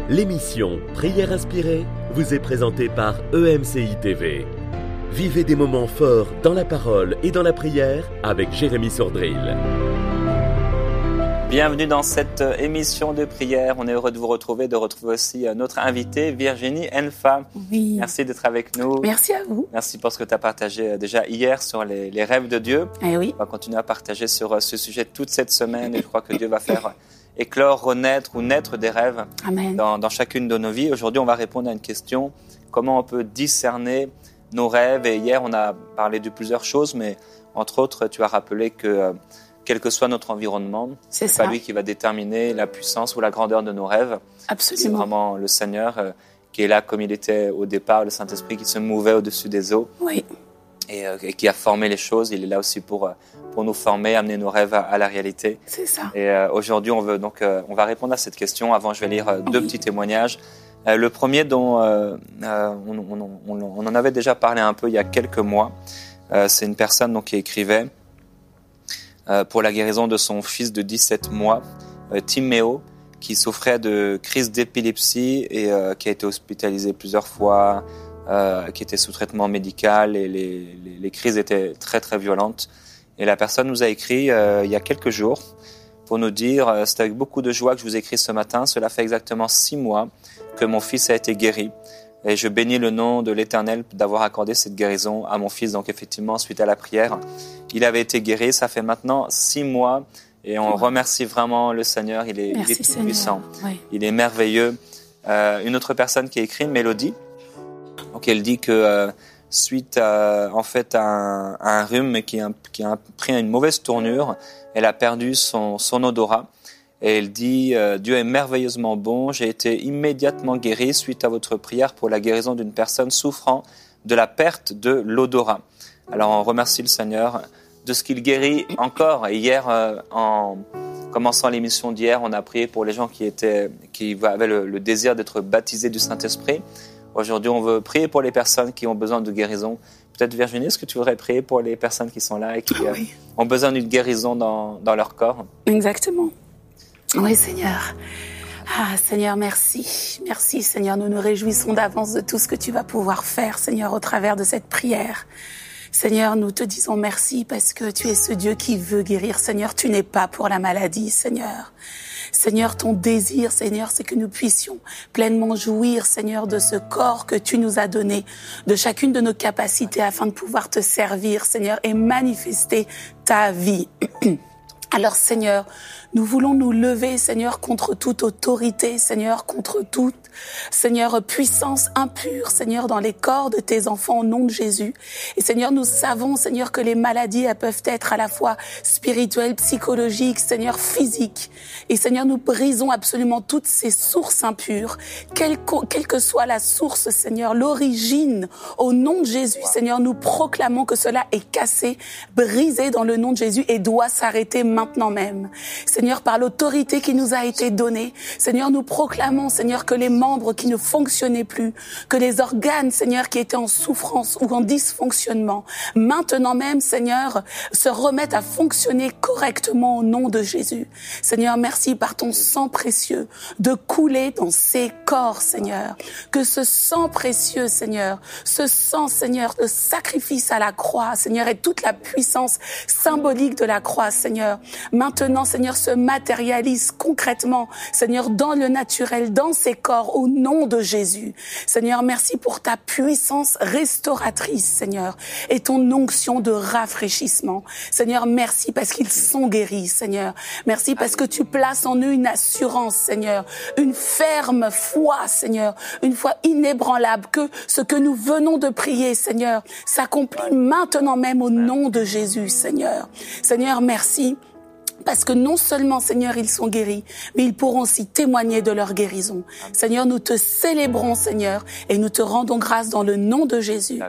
L'émission Prière inspirée vous est présentée par EMCI TV. Vivez des moments forts dans la parole et dans la prière avec Jérémy Sordrill. Bienvenue dans cette émission de prière. On est heureux de vous retrouver, de retrouver aussi notre invitée Virginie Enfa. Oui. Merci d'être avec nous. Merci à vous. Merci pour ce que tu as partagé déjà hier sur les rêves de Dieu. Eh oui. On va continuer à partager sur ce sujet toute cette semaine et je crois que Dieu va faire éclore, renaître ou naître des rêves dans chacune de nos vies. Aujourd'hui, on va répondre à une question. Comment on peut discerner nos rêves? Et hier, on a parlé de plusieurs choses, mais entre autres, tu as rappelé que quel que soit notre environnement, c'est pas lui qui va déterminer la puissance ou la grandeur de nos rêves. Absolument. C'est vraiment le Seigneur qui est là comme il était au départ, le Saint-Esprit qui se mouvait au-dessus des eaux. Oui. Et qui a formé les choses. Il est là aussi pour nous former, amener nos rêves à la réalité. C'est ça. Et aujourd'hui, on va répondre à cette question. Avant, je vais lire deux petits témoignages. Le premier dont on en avait déjà parlé un peu il y a quelques mois, c'est une personne donc, qui écrivait pour la guérison de son fils de 17 mois, Timéo, qui souffrait de crise d'épilepsie et qui a été hospitalisé plusieurs fois, qui était sous traitement médical et les crises étaient très très violentes. Et la personne nous a écrit il y a quelques jours pour nous dire « C'est avec beaucoup de joie que je vous écris ce matin. Cela fait exactement 6 mois que mon fils a été guéri. Et je bénis le nom de l'Éternel d'avoir accordé cette guérison à mon fils. » Donc effectivement, suite à la prière, il avait été guéri. Ça fait maintenant 6 mois et on remercie vraiment le Seigneur. Il est tout puissant. Oui. Il est merveilleux. Une autre personne qui a écrit, Mélodie, donc elle dit que suite à un rhume qui a pris une mauvaise tournure, elle a perdu son odorat. Et elle dit « Dieu est merveilleusement bon, j'ai été immédiatement guérie suite à votre prière pour la guérison d'une personne souffrant de la perte de l'odorat. » Alors on remercie le Seigneur de ce qu'il guérit encore. Et hier, en commençant l'émission d'hier, on a prié pour les gens qui avaient le désir d'être baptisés du Saint-Esprit. Aujourd'hui, on veut prier pour les personnes qui ont besoin de guérison. Peut-être Virginie, est-ce que tu voudrais prier pour les personnes qui sont là et qui ont besoin d'une guérison dans leur corps? Exactement. Oui, Seigneur. Ah, Seigneur, merci. Merci, Seigneur. Nous nous réjouissons d'avance de tout ce que tu vas pouvoir faire, Seigneur, au travers de cette prière. Seigneur, nous te disons merci parce que tu es ce Dieu qui veut guérir. Seigneur, tu n'es pas pour la maladie, Seigneur. Seigneur, ton désir, Seigneur, c'est que nous puissions pleinement jouir, Seigneur, de ce corps que tu nous as donné, de chacune de nos capacités afin de pouvoir te servir, Seigneur, et manifester ta vie. Alors, Seigneur, nous voulons nous lever, Seigneur, contre toute autorité, Seigneur, contre toute, Seigneur, puissance impure, Seigneur, dans les corps de tes enfants au nom de Jésus. Et Seigneur, nous savons, Seigneur, que les maladies, elles peuvent être à la fois spirituelles, psychologiques, Seigneur, physiques. Et Seigneur, nous brisons absolument toutes ces sources impures, quelle que soit la source, Seigneur, l'origine, au nom de Jésus, Seigneur, nous proclamons que cela est cassé, brisé dans le nom de Jésus et doit s'arrêter maintenant même. Seigneur, par l'autorité qui nous a été donnée, Seigneur, nous proclamons, Seigneur, que les membres qui ne fonctionnaient plus, que les organes, Seigneur, qui étaient en souffrance ou en dysfonctionnement, maintenant même, Seigneur, se remettent à fonctionner correctement au nom de Jésus. Seigneur, merci par ton sang précieux de couler dans ces corps, Seigneur. Que ce sang précieux, Seigneur, ce sang, Seigneur, de sacrifice à la croix, Seigneur, et toute la puissance symbolique de la croix, Seigneur, maintenant, Seigneur, se matérialise concrètement, Seigneur, dans le naturel, dans ces corps, au nom de Jésus. Seigneur, merci pour ta puissance restauratrice, Seigneur, et ton onction de rafraîchissement. Seigneur, merci parce qu'ils sont guéris, Seigneur. Merci parce que tu places en eux une assurance, Seigneur, une ferme foi, Seigneur, une foi inébranlable, que ce que nous venons de prier, Seigneur, s'accomplit maintenant même au nom de Jésus, Seigneur. Seigneur, merci. Parce que non seulement, Seigneur, ils sont guéris, mais ils pourront aussi témoigner de leur guérison. Seigneur, nous te célébrons, Seigneur, et nous te rendons grâce dans le nom de Jésus.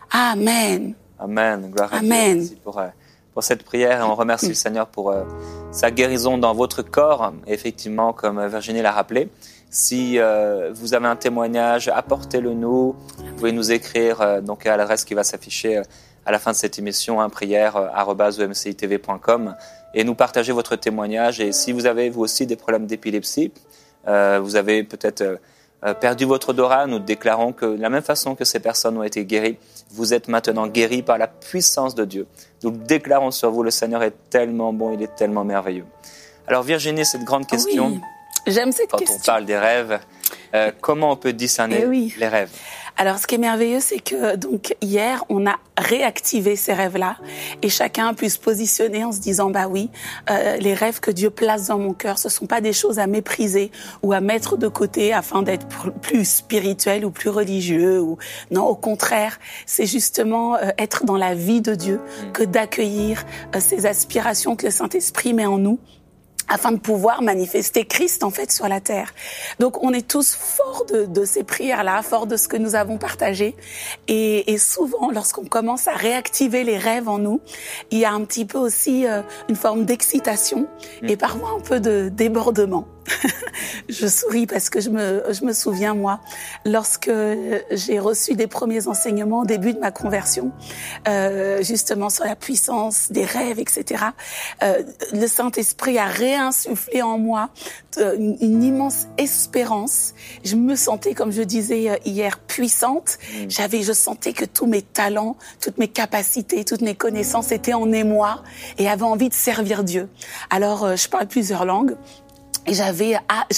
Amen. Amen. Gloire à Dieu. Merci pour cette prière et on remercie le Seigneur pour sa guérison dans votre corps. Et effectivement, comme Virginie l'a rappelé, si vous avez un témoignage, apportez-le nous. Vous pouvez nous écrire donc à l'adresse qui va s'afficher à la fin de cette émission, prière@emcitv.com. Et nous partager votre témoignage. Et si vous avez, vous aussi, des problèmes d'épilepsie, vous avez peut-être perdu votre odorat, nous déclarons que de la même façon que ces personnes ont été guéries, vous êtes maintenant guéris par la puissance de Dieu. Nous déclarons sur vous, le Seigneur est tellement bon, il est tellement merveilleux. Alors Virginie, cette grande question, Oui, j'aime cette quand question. on parle des rêves, comment on peut discerner les rêves? Alors, ce qui est merveilleux, c'est que donc hier, on a réactivé ces rêves-là et chacun a pu se positionner en se disant, bah oui, les rêves que Dieu place dans mon cœur, ce sont pas des choses à mépriser ou à mettre de côté afin d'être plus spirituel ou plus religieux. Ou non, au contraire, c'est justement être dans la vie de Dieu que d'accueillir ces aspirations que le Saint-Esprit met en nous, afin de pouvoir manifester Christ en fait sur la terre. Donc on est tous forts de ces prières-là, forts de ce que nous avons partagé. Et souvent, lorsqu'on commence à réactiver les rêves en nous, il y a un petit peu aussi une forme d'excitation et parfois un peu de débordement. Je souris parce que je me souviens, moi, lorsque j'ai reçu des premiers enseignements au début de ma conversion, justement sur la puissance des rêves, etc. Le Saint-Esprit a réinsufflé en moi une immense espérance. Je me sentais, comme je disais hier, puissante. Je sentais que tous mes talents, toutes mes capacités, toutes mes connaissances étaient en émoi et avaient envie de servir Dieu. Alors, je parle plusieurs langues. Et j'avais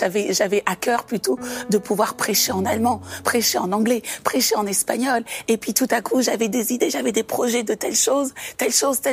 à cœur plutôt de pouvoir prêcher en allemand, prêcher en anglais, prêcher en espagnol. Et puis tout à coup, j'avais des idées, j'avais des projets de telle chose. Et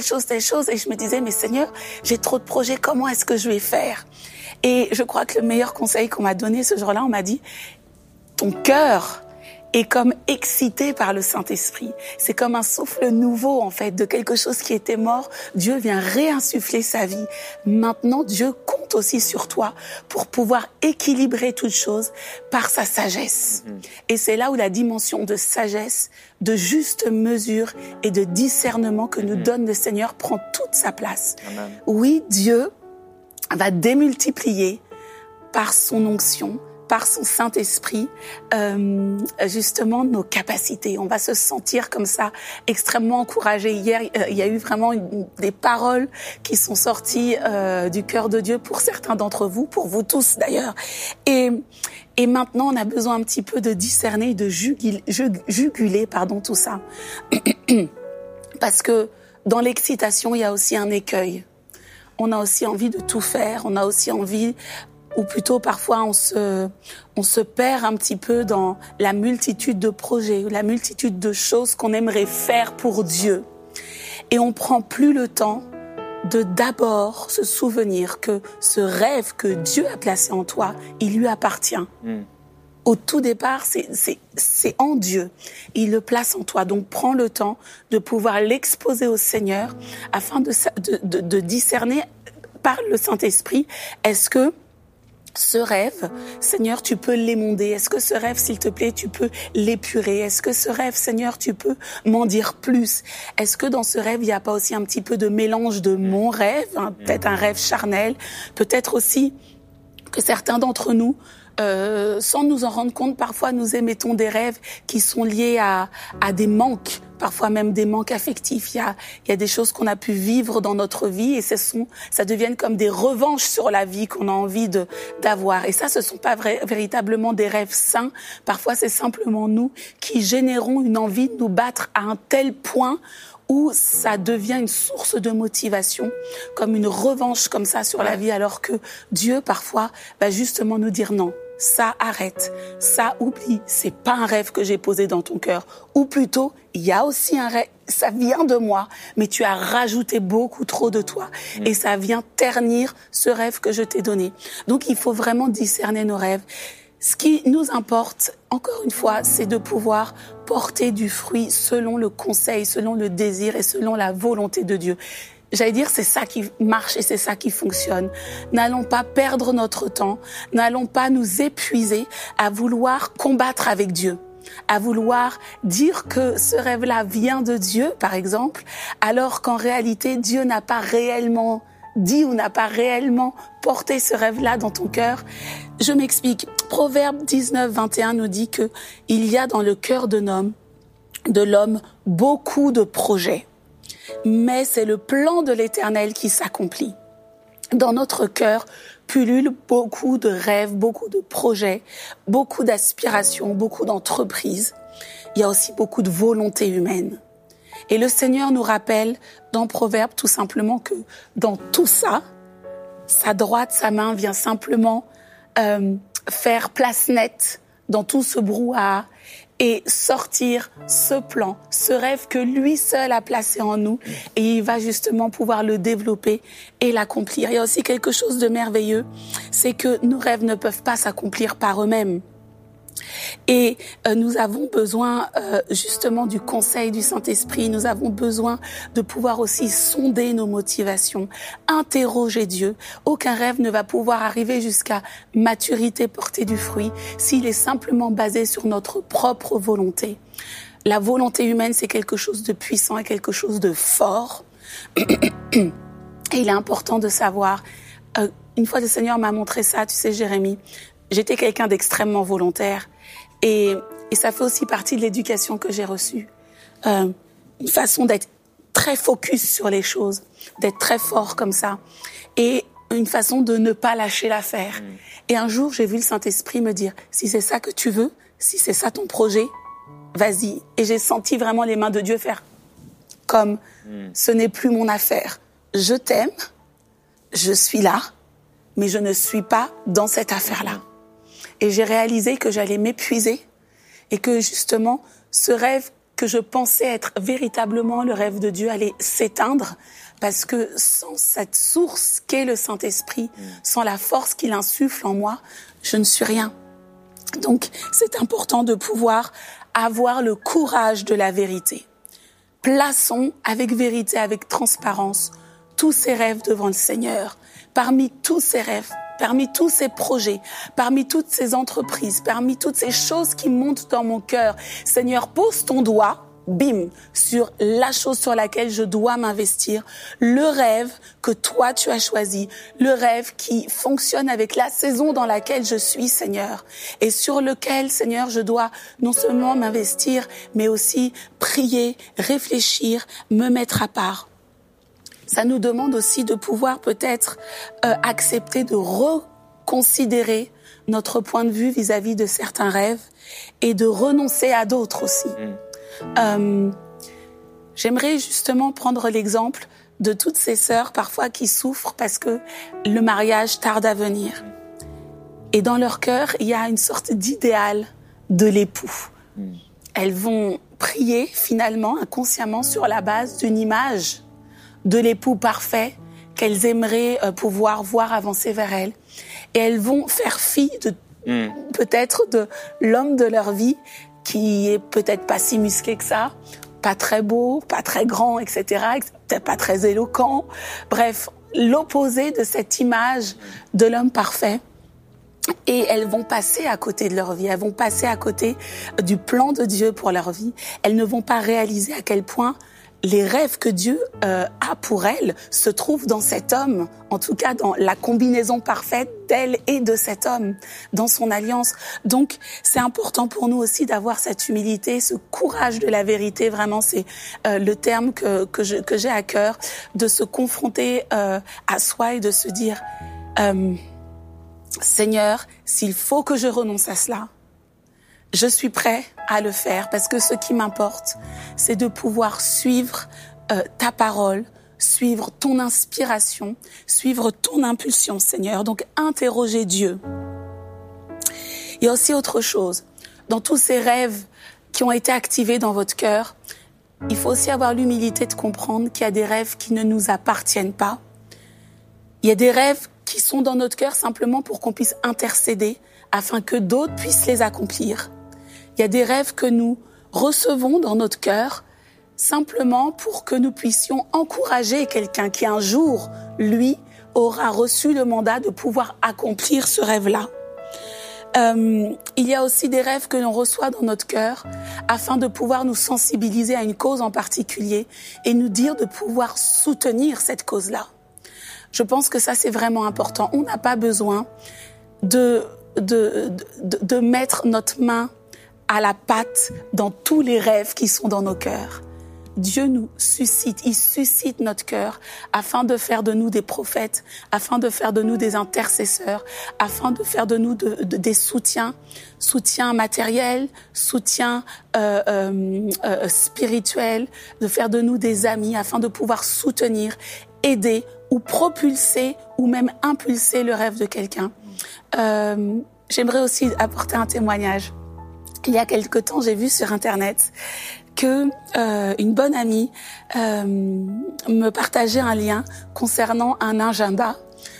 je me disais, mais Seigneur, j'ai trop de projets, comment est-ce que je vais faire? Et je crois que le meilleur conseil qu'on m'a donné ce jour-là, on m'a dit, ton cœur est comme excité par le Saint-Esprit. C'est comme un souffle nouveau, en fait, de quelque chose qui était mort. Dieu vient réinsuffler sa vie. Maintenant, Dieu compte aussi sur toi pour pouvoir équilibrer toutes choses par sa sagesse. Et c'est là où la dimension de sagesse, de juste mesure et de discernement que nous donne le Seigneur prend toute sa place. Amen. Oui, Dieu va démultiplier par son onction, par son Saint-Esprit, justement nos capacités. On va se sentir comme ça extrêmement encouragé. Hier, il y a eu vraiment des paroles qui sont sorties du cœur de Dieu pour certains d'entre vous, pour vous tous d'ailleurs. Et maintenant, on a besoin un petit peu de discerner, de juguler, tout ça. Parce que dans l'excitation, il y a aussi un écueil. On a aussi envie de tout faire, on a aussi envie, ou plutôt parfois on se perd un petit peu dans la multitude de projets, la multitude de choses qu'on aimerait faire pour Dieu. Et on prend plus le temps de d'abord se souvenir que ce rêve que Dieu a placé en toi, il lui appartient. Au tout départ, c'est en Dieu. Il le place en toi. Donc, prends le temps de pouvoir l'exposer au Seigneur afin de discerner par le Saint-Esprit, est-ce que ce rêve, Seigneur, tu peux l'émonder. Est-ce que ce rêve, s'il te plaît, tu peux l'épurer? Est-ce que ce rêve, Seigneur, tu peux m'en dire plus? Est-ce que dans ce rêve, il n'y a pas aussi un petit peu de mélange de mon rêve, peut-être un rêve charnel, peut-être aussi que certains d'entre nous, sans nous en rendre compte, parfois nous émettons des rêves qui sont liés à des manques, parfois même des manques affectifs. Il y a des choses qu'on a pu vivre dans notre vie et ça devient comme des revanches sur la vie qu'on a envie d'avoir. Et ça, ce sont pas véritablement des rêves sains. Parfois, c'est simplement nous qui générons une envie de nous battre à un tel point où ça devient une source de motivation, comme une revanche comme ça sur la vie, alors que Dieu, parfois, va justement nous dire non. Ça, arrête. Ça, oublie. C'est pas un rêve que j'ai posé dans ton cœur. Ou plutôt, il y a aussi un rêve. Ça vient de moi, mais tu as rajouté beaucoup trop de toi. Et ça vient ternir ce rêve que je t'ai donné. Donc, il faut vraiment discerner nos rêves. Ce qui nous importe, encore une fois, c'est de pouvoir porter du fruit selon le conseil, selon le désir et selon la volonté de Dieu. J'allais dire, c'est ça qui marche et c'est ça qui fonctionne. N'allons pas perdre notre temps, n'allons pas nous épuiser à vouloir combattre avec Dieu, à vouloir dire que ce rêve-là vient de Dieu, par exemple, alors qu'en réalité, Dieu n'a pas réellement dit ou n'a pas réellement porté ce rêve-là dans ton cœur. Je m'explique. Proverbe 19, 21 nous dit que il y a dans le cœur de l'homme beaucoup de projets. Mais c'est le plan de l'Éternel qui s'accomplit. dans notre cœur pullulent beaucoup de rêves, beaucoup de projets, beaucoup d'aspirations, beaucoup d'entreprises. Il y a aussi beaucoup de volonté humaine. Et le Seigneur nous rappelle dans Proverbes tout simplement que dans tout ça, sa droite, sa main vient simplement faire place nette dans tout ce brouhaha et sortir ce plan, ce rêve que lui seul a placé en nous, et il va justement pouvoir le développer et l'accomplir. Il y a aussi quelque chose de merveilleux, c'est que nos rêves ne peuvent pas s'accomplir par eux-mêmes. Et nous avons besoin justement du conseil du Saint-Esprit, nous avons besoin de pouvoir aussi sonder nos motivations, interroger Dieu. Aucun rêve ne va pouvoir arriver jusqu'à maturité, porter du fruit, s'il est simplement basé sur notre propre volonté. La volonté humaine, c'est quelque chose de puissant et quelque chose de fort. Et il est important de savoir, une fois le Seigneur m'a montré ça, tu sais Jérémie, j'étais quelqu'un d'extrêmement volontaire et ça fait aussi partie de l'éducation que j'ai reçue. Une façon d'être très focus sur les choses, d'être très fort comme ça et une façon de ne pas lâcher l'affaire. Et un jour, j'ai vu le Saint-Esprit me dire, si c'est ça que tu veux, si c'est ça ton projet, vas-y. Et j'ai senti vraiment les mains de Dieu faire comme ce n'est plus mon affaire. Je t'aime, je suis là, mais je ne suis pas dans cette affaire-là. Et j'ai réalisé que j'allais m'épuiser et que justement, ce rêve que je pensais être véritablement le rêve de Dieu allait s'éteindre parce que sans cette source qu'est le Saint-Esprit, sans la force qu'il insuffle en moi, je ne suis rien. Donc, c'est important de pouvoir avoir le courage de la vérité. Plaçons avec vérité, avec transparence, tous ces rêves devant le Seigneur. Parmi tous ces rêves, parmi tous ces projets, parmi toutes ces entreprises, parmi toutes ces choses qui montent dans mon cœur, Seigneur, pose ton doigt, bim, sur la chose sur laquelle je dois m'investir, le rêve que toi tu as choisi, le rêve qui fonctionne avec la saison dans laquelle je suis, Seigneur, et sur lequel, Seigneur, je dois non seulement m'investir, mais aussi prier, réfléchir, me mettre à part. Ça nous demande aussi de pouvoir peut-être accepter de reconsidérer notre point de vue vis-à-vis de certains rêves et de renoncer à d'autres aussi. J'aimerais justement prendre l'exemple de toutes ces sœurs parfois qui souffrent parce que le mariage tarde à venir. Et dans leur cœur, il y a une sorte d'idéal de l'époux. Elles vont prier finalement, inconsciemment, sur la base d'une image de l'époux parfait qu'elles aimeraient pouvoir voir avancer vers elles. Et elles vont faire fi de peut-être de l'homme de leur vie qui est peut-être pas si musclé que ça, pas très beau, pas très grand, etc., peut-être pas très éloquent. Bref, l'opposé de cette image de l'homme parfait. Et elles vont passer à côté de leur vie, elles vont passer à côté du plan de Dieu pour leur vie. Elles ne vont pas réaliser à quel point les rêves que Dieu a pour elles se trouvent dans cet homme, en tout cas dans la combinaison parfaite d'elle et de cet homme, dans son alliance. Donc, c'est important pour nous aussi d'avoir cette humilité, ce courage de la vérité. Vraiment, c'est le terme que j'ai à cœur, de se confronter à soi et de se dire Seigneur, s'il faut que je renonce à cela, je suis prêt à le faire parce que ce qui m'importe, c'est de pouvoir suivre ta parole, suivre ton inspiration, suivre ton impulsion, Seigneur. Donc, interroger Dieu. Il y a aussi autre chose. Dans tous ces rêves qui ont été activés dans votre cœur, il faut aussi avoir l'humilité de comprendre qu'il y a des rêves qui ne nous appartiennent pas. Il y a des rêves qui sont dans notre cœur simplement pour qu'on puisse intercéder afin que d'autres puissent les accomplir. Il y a des rêves que nous recevons dans notre cœur simplement pour que nous puissions encourager quelqu'un qui un jour, lui, aura reçu le mandat de pouvoir accomplir ce rêve-là. Il y a aussi des rêves que l'on reçoit dans notre cœur afin de pouvoir nous sensibiliser à une cause en particulier et nous dire de pouvoir soutenir cette cause-là. Je pense que ça, c'est vraiment important. On n'a pas besoin de mettre notre main à la pâte dans tous les rêves qui sont dans nos cœurs. Dieu nous suscite, il suscite notre cœur afin de faire de nous des prophètes, afin de faire de nous des intercesseurs, afin de faire de nous des soutiens matériels, soutiens spirituels, de faire de nous des amis afin de pouvoir soutenir, aider ou propulser ou même impulser le rêve de quelqu'un. J'aimerais aussi apporter un témoignage. Il y a quelque temps, j'ai vu sur Internet que une bonne amie me partageait un lien concernant un agenda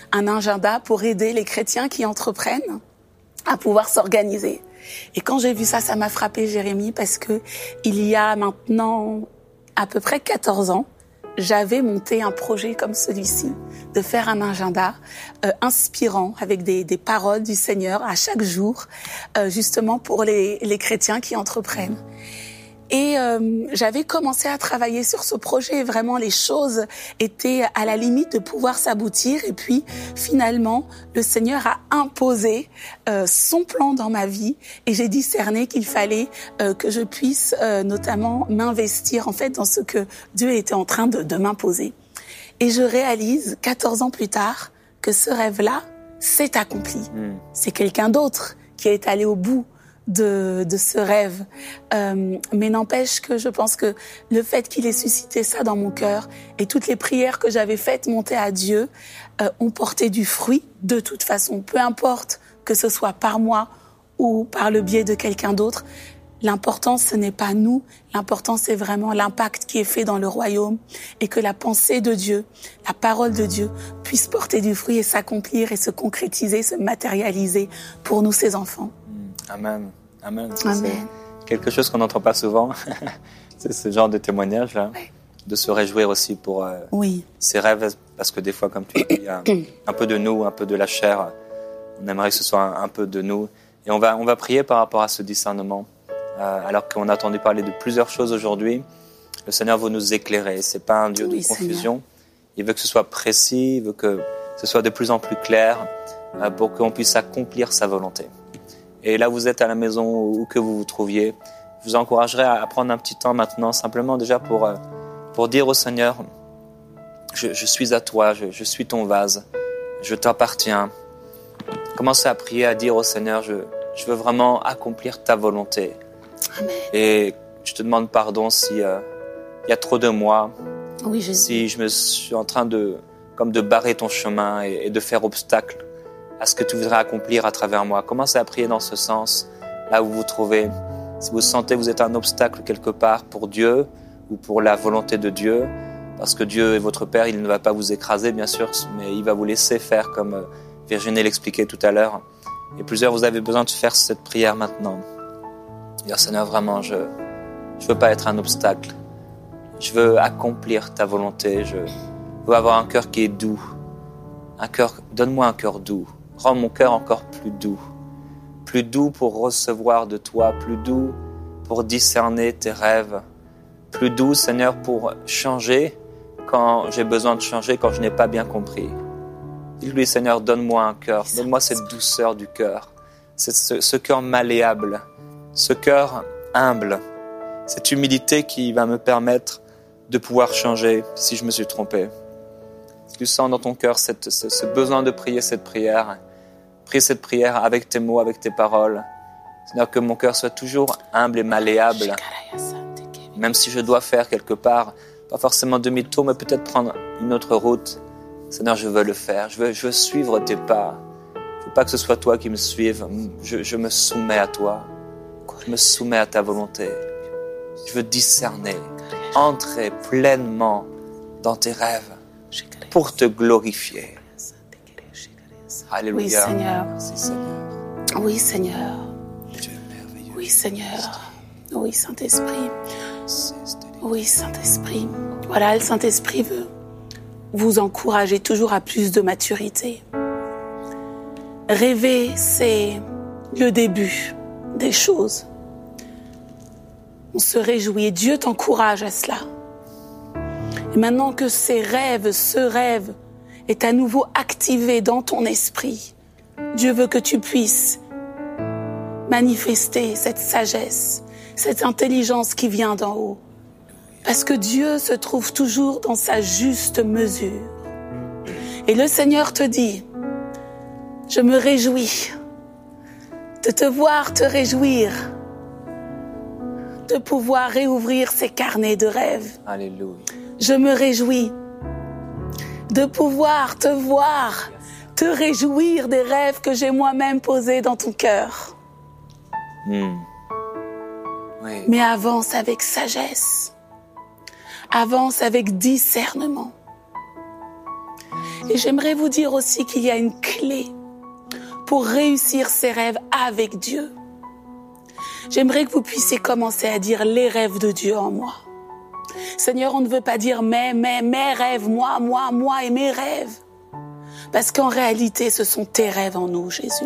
pour aider les chrétiens qui entreprennent à pouvoir s'organiser. Et quand j'ai vu ça, ça m'a frappé, Jérémie, parce que il y a maintenant à peu près 14 ans, j'avais monté un projet comme celui-ci, de faire un agenda inspirant avec des paroles du Seigneur à chaque jour, justement pour les chrétiens qui entreprennent. Et j'avais commencé à travailler sur ce projet. Vraiment, les choses étaient à la limite de pouvoir s'aboutir. Et puis, finalement, le Seigneur a imposé son plan dans ma vie. Et j'ai discerné qu'il fallait que je puisse notamment m'investir en fait dans ce que Dieu était en train de m'imposer. Et je réalise, 14 ans plus tard, que ce rêve-là s'est accompli. C'est quelqu'un d'autre qui est allé au bout de ce rêve. Mais n'empêche que je pense que le fait qu'il ait suscité ça dans mon cœur et toutes les prières que j'avais faites monter à Dieu ont porté du fruit de toute façon. Peu importe que ce soit par moi ou par le biais de quelqu'un d'autre. L'important, ce n'est pas nous. L'important, c'est vraiment l'impact qui est fait dans le royaume et que la pensée de Dieu, la parole de Dieu puisse porter du fruit et s'accomplir et se concrétiser, se matérialiser pour nous, ses enfants. Amen. Amen. Amen. C'est quelque chose qu'on n'entend pas souvent. C'est ce genre de témoignage-là. Oui. De se réjouir aussi pour ces rêves. Parce que des fois, comme tu dis, il y a un peu de nous, un peu de la chair. On aimerait que ce soit un peu de nous. Et on va prier par rapport à ce discernement. Alors qu'on a entendu parler de plusieurs choses aujourd'hui, le Seigneur veut nous éclairer. C'est pas un Dieu de confusion. Seigneur. Il veut que ce soit précis, il veut que ce soit de plus en plus clair pour qu'on puisse accomplir sa volonté. Et là, vous êtes à la maison ou que vous vous trouviez, je vous encouragerai à prendre un petit temps maintenant, simplement déjà pour dire au Seigneur, je suis à toi, je suis ton vase, je t'appartiens. Commencez à prier, à dire au Seigneur, je veux vraiment accomplir ta volonté. Amen. Et je te demande pardon s'il y a trop de moi, oui, Jésus. Si je me suis en train de barrer ton chemin et de faire obstacle à ce que tu voudrais accomplir à travers moi. Commencez à prier dans ce sens, là où vous vous trouvez. Si vous sentez que vous êtes un obstacle quelque part pour Dieu ou pour la volonté de Dieu, parce que Dieu est votre Père, il ne va pas vous écraser, bien sûr, mais il va vous laisser faire comme Virginie l'expliquait tout à l'heure. Et plusieurs, vous avez besoin de faire cette prière maintenant. Dire, Seigneur, vraiment, je veux pas être un obstacle. Je veux accomplir ta volonté. Je veux avoir un cœur qui est doux. Donne-moi un cœur doux. Rends mon cœur encore plus doux pour recevoir de toi, plus doux pour discerner tes rêves, plus doux, Seigneur, pour changer quand j'ai besoin de changer, quand je n'ai pas bien compris. Dis-lui, Seigneur, donne-moi un cœur, donne-moi cette douceur du cœur, ce cœur malléable, ce cœur humble, cette humilité qui va me permettre de pouvoir changer si je me suis trompé. Si tu sens dans ton cœur ce besoin de prier cette prière, prie cette prière avec tes mots, avec tes paroles. Seigneur, que mon cœur soit toujours humble et malléable. Même si je dois faire quelque part, pas forcément demi-tour, mais peut-être prendre une autre route. Seigneur, je veux le faire. Je veux suivre tes pas. Je veux pas que ce soit toi qui me suive. Je me soumets à toi. Je me soumets à ta volonté. Je veux discerner, entrer pleinement dans tes rêves pour te glorifier. Alléluia. Oui, Seigneur. Merci, Seigneur. Oui, Seigneur. Dieu est merveilleux. Oui, Seigneur. Oui, Saint-Esprit. Oui, Saint-Esprit. Voilà, le Saint-Esprit veut vous encourager toujours à plus de maturité. Rêver, c'est le début des choses. On se réjouit et Dieu t'encourage à cela. Et maintenant que ce rêve est à nouveau activé dans ton esprit, Dieu veut que tu puisses manifester cette sagesse, cette intelligence qui vient d'en haut Parce que Dieu se trouve toujours dans sa juste mesure. Et le Seigneur te dit, je me réjouis de te voir te réjouir, de pouvoir réouvrir ces carnets de rêves. Alléluia. Je me réjouis de pouvoir te voir te réjouir des rêves que j'ai moi-même posés dans ton cœur. Oui. Mais avance avec sagesse. Avance avec discernement. Et j'aimerais vous dire aussi qu'il y a une clé pour réussir ces rêves avec Dieu. J'aimerais que vous puissiez commencer à dire les rêves de Dieu en moi. Seigneur, on ne veut pas dire mes rêves, moi et mes rêves. Parce qu'en réalité, ce sont tes rêves en nous, Jésus.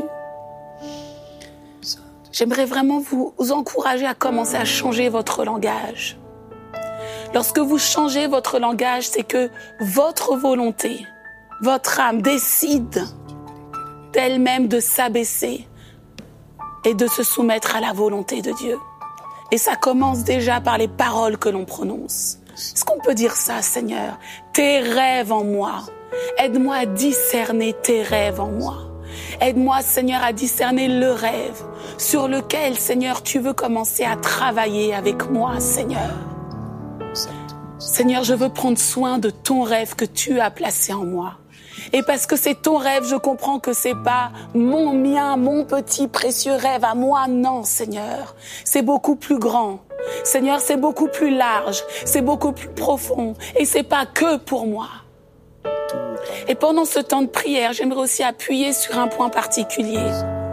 J'aimerais vraiment vous encourager à commencer à changer votre langage. Lorsque vous changez votre langage, c'est que votre volonté, votre âme décide d'elle-même de s'abaisser et de se soumettre à la volonté de Dieu. Et ça commence déjà par les paroles que l'on prononce. Est-ce qu'on peut dire ça, Seigneur? Tes rêves en moi. Aide-moi à discerner tes rêves en moi. Aide-moi, Seigneur, à discerner le rêve sur lequel, Seigneur, tu veux commencer à travailler avec moi, Seigneur. Seigneur, je veux prendre soin de ton rêve que tu as placé en moi. Et parce que c'est ton rêve, je comprends que c'est pas mon mien, mon petit précieux rêve à moi. Non, Seigneur, c'est beaucoup plus grand. Seigneur, c'est beaucoup plus large, c'est beaucoup plus profond. Et c'est pas que pour moi. Et pendant ce temps de prière, j'aimerais aussi appuyer sur un point particulier.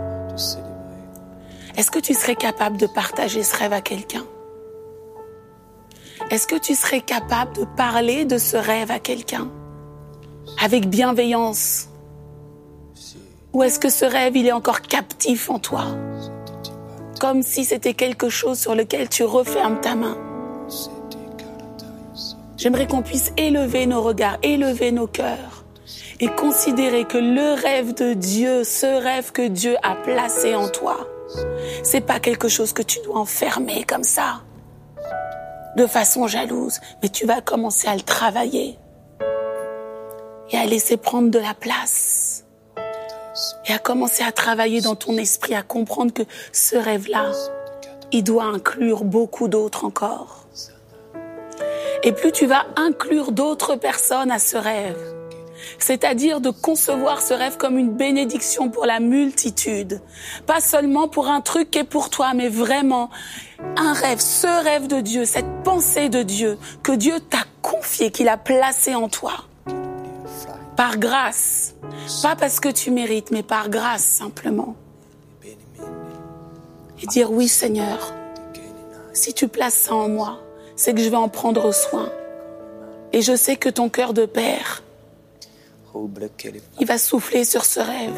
Est-ce que tu serais capable de partager ce rêve à quelqu'un? Est-ce que tu serais capable de parler de ce rêve à quelqu'un? Avec bienveillance? Ou est-ce que ce rêve, il est encore captif en toi? Comme si c'était quelque chose sur lequel tu refermes ta main. J'aimerais qu'on puisse élever nos regards, élever nos cœurs et considérer que le rêve de Dieu, ce rêve que Dieu a placé en toi, c'est pas quelque chose que tu dois enfermer comme ça, de façon jalouse, mais tu vas commencer à le travailler et à laisser prendre de la place et à commencer à travailler dans ton esprit, à comprendre que ce rêve-là, il doit inclure beaucoup d'autres encore. Et plus tu vas inclure d'autres personnes à ce rêve, c'est-à-dire de concevoir ce rêve comme une bénédiction pour la multitude, pas seulement pour un truc qui est pour toi, mais vraiment un rêve, ce rêve de Dieu, cette pensée de Dieu que Dieu t'a confiée, qu'il a placée en toi, par grâce, pas parce que tu mérites, mais par grâce simplement. Et dire oui Seigneur, si tu places ça en moi, c'est que je vais en prendre soin. Et je sais que ton cœur de père, il va souffler sur ce rêve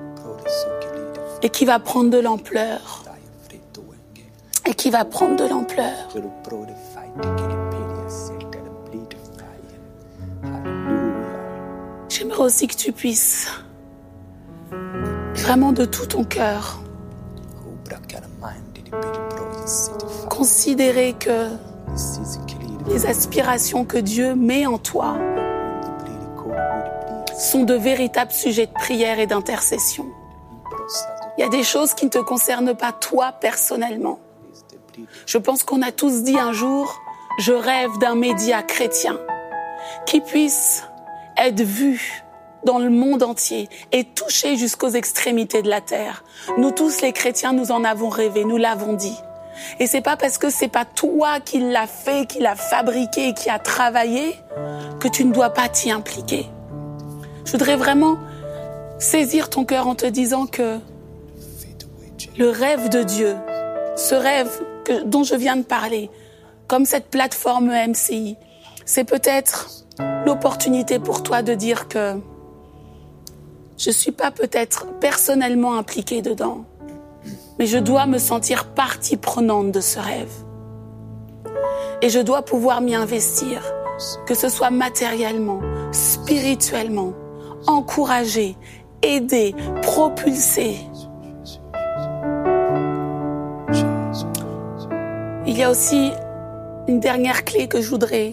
et qui va prendre de l'ampleur. Et qui va prendre de l'ampleur. J'aimerais aussi que tu puisses, vraiment de tout ton cœur, considérer que les aspirations que Dieu met en toi sont de véritables sujets de prière et d'intercession. Il y a des choses qui ne te concernent pas toi personnellement. Je pense qu'on a tous dit un jour, je rêve d'un média chrétien qui puisse être vu dans le monde entier et touché jusqu'aux extrémités de la terre. Nous tous les chrétiens, nous en avons rêvé, nous l'avons dit. Et c'est pas parce que c'est pas toi qui l'as fait, qui l'as fabriqué, qui a travaillé, que tu ne dois pas t'y impliquer. Je voudrais vraiment saisir ton cœur en te disant que le rêve de Dieu, ce rêve dont je viens de parler, comme cette plateforme MCI, c'est peut-être l'opportunité pour toi de dire que je suis pas peut-être personnellement impliquée dedans, mais je dois me sentir partie prenante de ce rêve. Et je dois pouvoir m'y investir, que ce soit matériellement, spirituellement, encourager, aider, propulser. Il y a aussi une dernière clé que je voudrais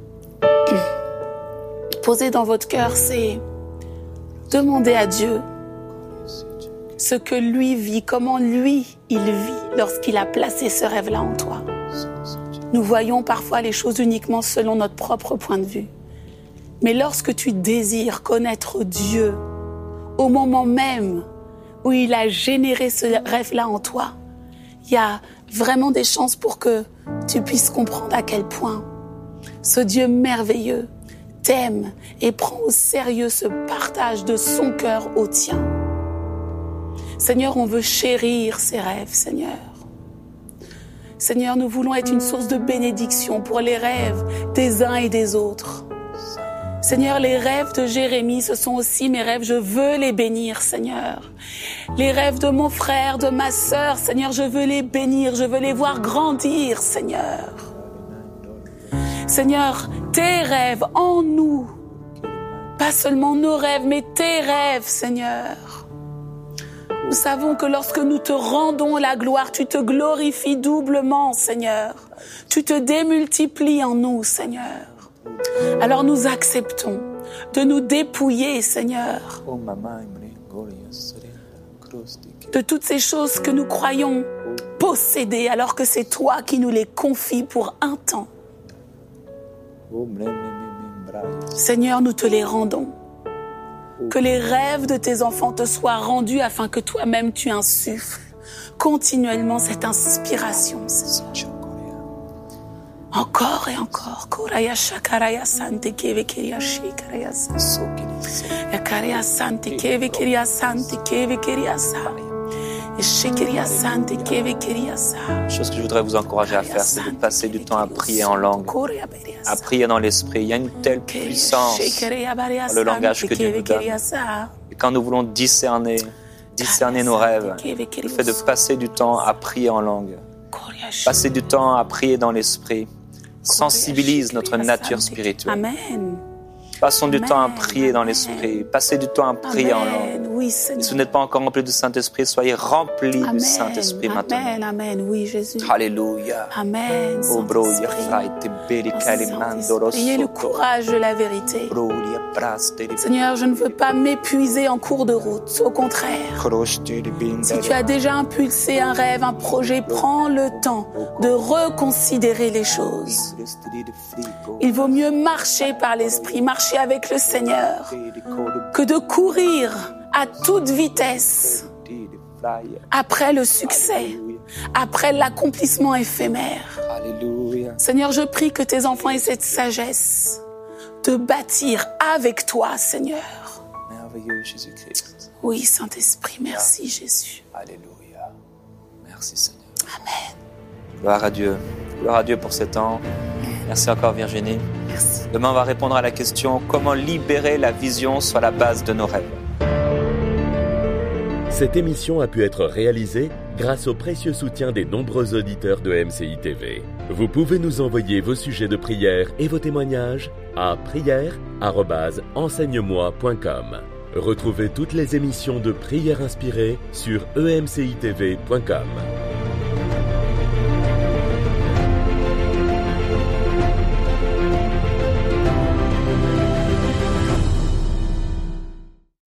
poser dans votre cœur, c'est demander à Dieu ce que lui vit, comment lui, il vit lorsqu'il a placé ce rêve-là en toi. Nous voyons parfois les choses uniquement selon notre propre point de vue. Mais lorsque tu désires connaître Dieu, au moment même où il a généré ce rêve-là en toi, il y a vraiment des chances pour que tu puisses comprendre à quel point ce Dieu merveilleux t'aime et prend au sérieux ce partage de son cœur au tien. Seigneur, on veut chérir ces rêves, Seigneur. Seigneur, nous voulons être une source de bénédiction pour les rêves des uns et des autres. Seigneur, les rêves de Jérémie, ce sont aussi mes rêves. Je veux les bénir, Seigneur. Les rêves de mon frère, de ma sœur, Seigneur, je veux les bénir. Je veux les voir grandir, Seigneur. Seigneur, tes rêves en nous. Pas seulement nos rêves, mais tes rêves, Seigneur. Nous savons que lorsque nous te rendons la gloire, tu te glorifies doublement, Seigneur. Tu te démultiplies en nous, Seigneur. Alors nous acceptons de nous dépouiller, Seigneur, de toutes ces choses que nous croyons posséder, alors que c'est toi qui nous les confies pour un temps. Seigneur, nous te les rendons. Que les rêves de tes enfants te soient rendus afin que toi-même tu insuffles continuellement cette inspiration, Seigneur. Encore et encore. Koraya shakaraya sante keve keria shikaraya sa. Yakaraya sante keve keria sante keve keria sa. Shikeria sante keve keria sa. La chose que je voudrais vous encourager à faire, c'est de passer du temps à prier en langue, à prier dans l'esprit. Il y a une telle puissance dans le langage que Dieu nous donne. Et quand nous voulons discerner nos rêves, le fait de passer du temps à prier en langue, passer du temps à prier dans l'esprit, sensibilise notre nature spirituelle. Amen. Passons du temps à prier dans l'esprit, passez du temps à prier en langue. Oui, Et Seigneur. si vous n'êtes pas encore rempli du Saint-Esprit, soyez remplis du Saint-Esprit maintenant. Amen, amen, oui, Jésus. Alléluia. Amen, Oh, bro, ya Saint-Esprit. frai te beri kalimando Ayez le rosoto. courage de la vérité. Bro, ya praste di Seigneur, je ne veux pas m'épuiser en cours de route. Au contraire, croste di binda. si tu as déjà impulsé un rêve, un projet, prends le temps de reconsidérer les choses. Il vaut mieux marcher par l'Esprit, marcher avec le Seigneur, que de courir à toute vitesse après le succès, après l'accomplissement éphémère. Alléluia. Seigneur, je prie que tes enfants aient cette sagesse de bâtir avec toi, Seigneur. Merveilleux Jésus-Christ. Oui, Saint-Esprit, merci Jésus. Alléluia. Merci Seigneur. Amen. Gloire à Dieu. Gloire à Dieu pour ce temps. Merci encore Virginie. Merci. Demain, on va répondre à la question comment libérer la vision sur la base de nos rêves. Cette émission a pu être réalisée grâce au précieux soutien des nombreux auditeurs de MCI TV. Vous pouvez nous envoyer vos sujets de prière et vos témoignages à prière@enseigne-moi.com. Retrouvez toutes les émissions de Prière inspirée sur emcitv.com.